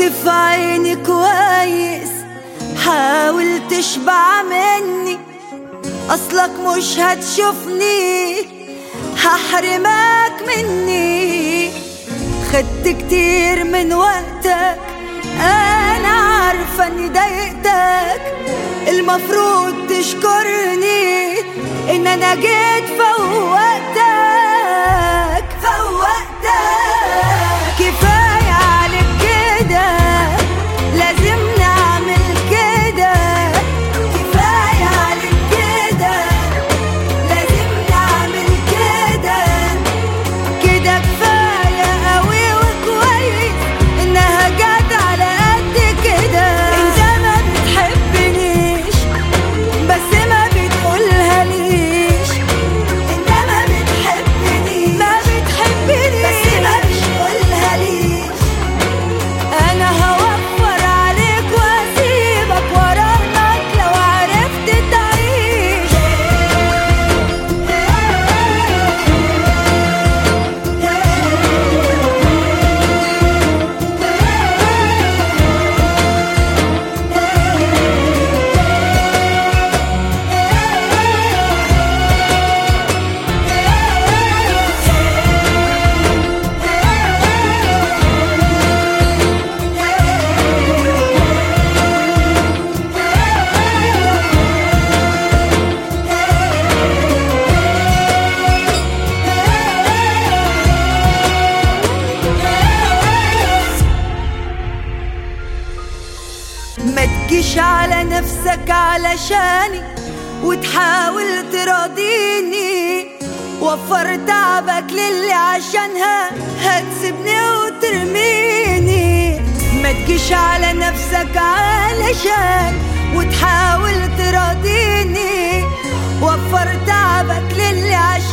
في عيني كويس، حاول تشبع مني، أصلك مش هتشوفني هحرمك مني. خدت كتير من وقتك، أنا عارفة إني ضايقتك، المفروض تشكرني إن أنا جيت فوقتك. كفاية عليك كده، لازم نعمل كده. كفاية عليك كده، لازم نعمل كده. كده كفاية قوي وكويس إنها جت على قد كده. انت ما بتحبنيش بس ما بتقولها ليش. انت ما بتحبنيش بس ما بتقولها ليش. انا هوفر عليك واسيبك وراك لو عرفت تعيش. ما تجيش على نفسك علشاني وتحاول تراضيني. وفر تعبك للي عشانها هتسيبني وترميني. ما تجيش على نفسك علشان وتحاول تراضيني. وفر تعبك للي عشانها